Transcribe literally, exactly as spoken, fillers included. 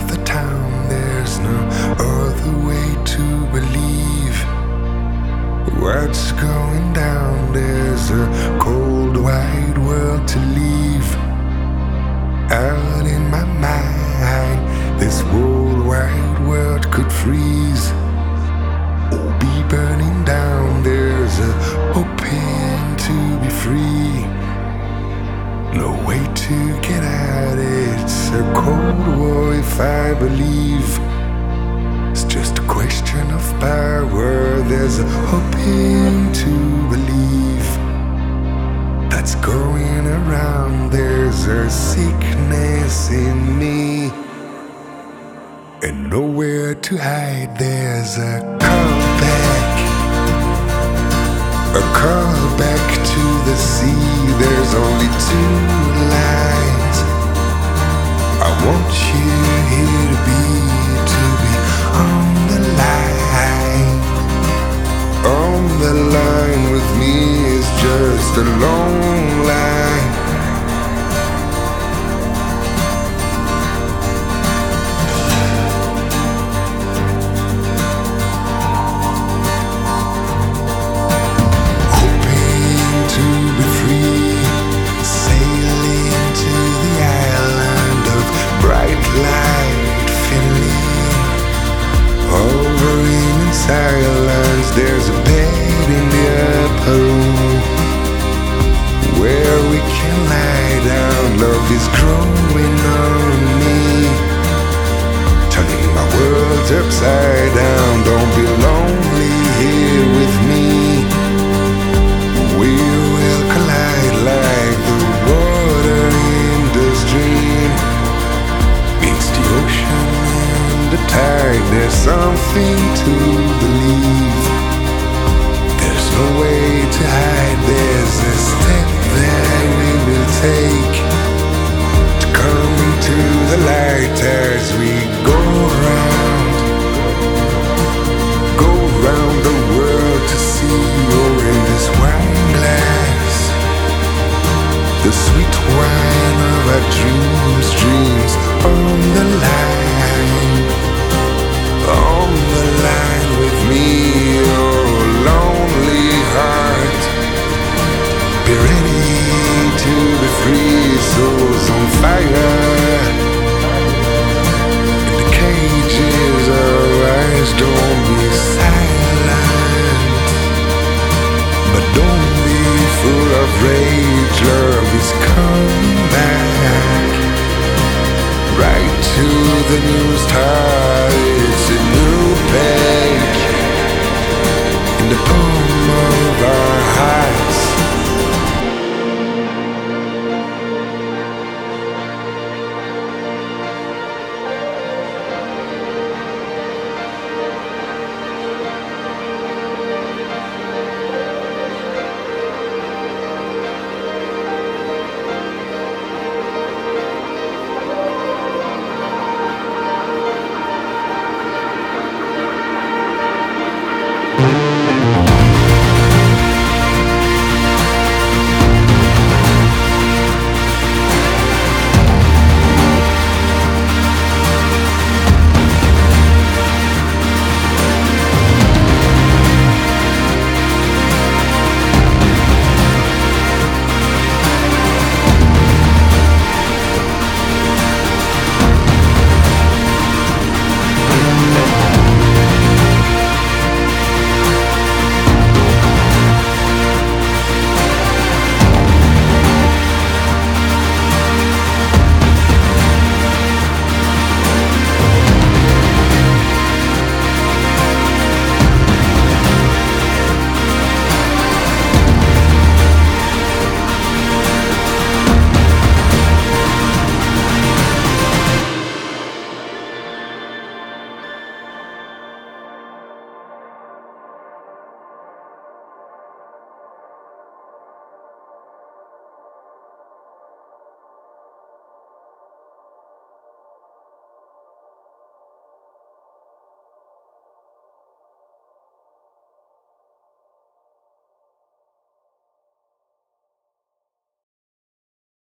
of the town, there's no other way to believe what's going down. There's a cold wide world to leave. Out in my mind, this whole wide world could freeze or be burning down. There's a hoping to be free, no way to get out. It's a cold war if I believe. It's just a question of power. There's a hoping to believe that's going around. There's a sickness in me and nowhere to hide. There's a call back, a call back to the sea. There's only two lines. I want you here to be, to be on the line. On the line with me is just a long line. Silence, there's a bed in the upper room where we can lie down. Love is growing on me, turning my world upside down. Don't be lonely here with me. We will collide like the water in the stream meets the ocean and the tide. There's something to believe. There's no way to hide. There's a step that we will take to come into the light as we go round, go round the world to see. You're in this wine glass, the sweet wine of our dreams, dreams on the line. On the line with me, oh lonely heart. Be ready to be free, souls on fire. In the cages of eyes, don't be silent, but don't be full of rage. Love is coming back, right to the new start. It's a new page in the palm of our heart.